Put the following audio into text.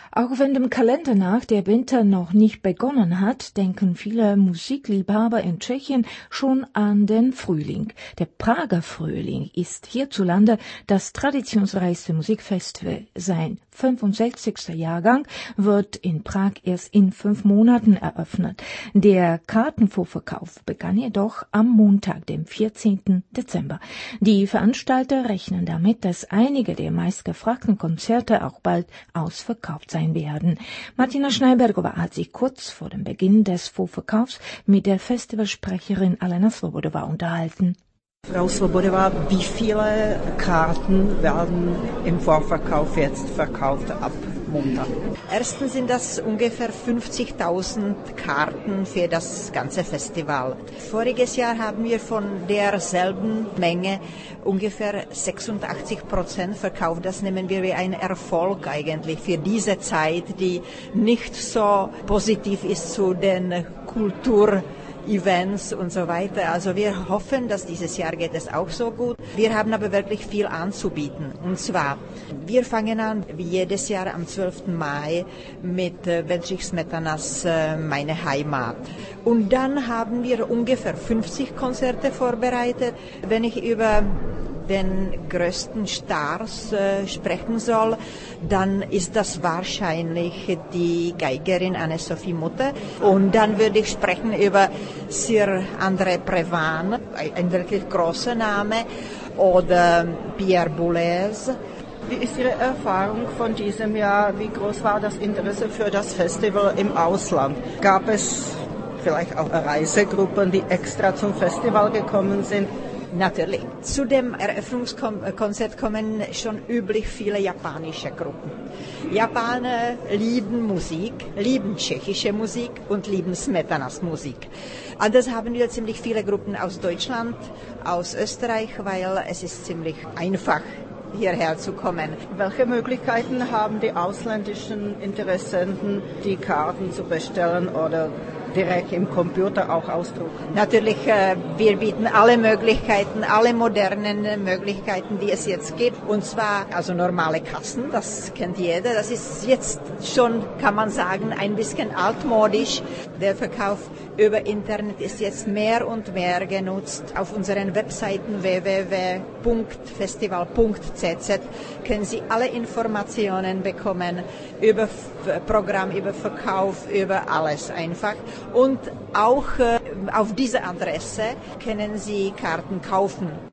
Auch wenn dem Kalender nach der Winter noch nicht begonnen hat, denken viele Musikliebhaber in Tschechien schon an den Frühling. Der Prager Frühling ist hierzulande das traditionsreichste Musikfestival. Sein 65. Jahrgang wird in Prag erst in 5 Monaten eröffnet. Der Kartenvorverkauf begann jedoch am Montag, dem 14. Dezember. Die Veranstalter rechnen damit, dass einige der meistgefragten Konzerte auch bald ausverkauft sein werden. Martina Schneibergova hat sich kurz vor dem Beginn des Vorverkaufs mit der Festivalsprecherin Alena Svobodová unterhalten. Frau Svobodová, wie viele Karten werden im Vorverkauf jetzt verkauft ab Montag? Erstens sind das ungefähr 50.000 Karten für das ganze Festival. Voriges Jahr haben wir von derselben Menge ungefähr 86% verkauft. Das nehmen wir wie einen Erfolg eigentlich für diese Zeit, die nicht so positiv ist zu den Events und so weiter. Also wir hoffen, dass dieses Jahr geht es auch so gut. Wir haben aber wirklich viel anzubieten. Und zwar, wir fangen an, wie jedes Jahr am 12. Mai mit Bedřich Smetanas Meine Heimat. Und dann haben wir ungefähr 50 Konzerte vorbereitet. Wenn ich über den größten Stars sprechen soll, dann ist das wahrscheinlich die Geigerin Anne-Sophie Mutter. Und dann würde ich sprechen über Sir André Previn, ein wirklich großer Name, oder Pierre Boulez. Wie ist Ihre Erfahrung von diesem Jahr? Wie groß war das Interesse für das Festival im Ausland? Gab es vielleicht auch Reisegruppen, die extra zum Festival gekommen sind? Natürlich. Zu dem Eröffnungskonzert kommen schon üblich viele japanische Gruppen. Japaner lieben Musik, lieben tschechische Musik und lieben Smetanas Musik. Anders haben wir ziemlich viele Gruppen aus Deutschland, aus Österreich, weil es ist ziemlich einfach, hierher zu kommen. Welche Möglichkeiten haben die ausländischen Interessenten, die Karten zu bestellen oder direkt im Computer auch ausdrucken? Natürlich, wir bieten alle Möglichkeiten, alle modernen Möglichkeiten, die es jetzt gibt. Und zwar also normale Kassen, das kennt jeder. Das ist jetzt schon, kann man sagen, ein bisschen altmodisch. Der Verkauf über Internet ist jetzt mehr und mehr genutzt. Auf unseren Webseiten www.festival.cz können Sie alle Informationen bekommen über Programm, über Verkauf, über alles einfach. Und auch auf dieser Adresse können Sie Karten kaufen.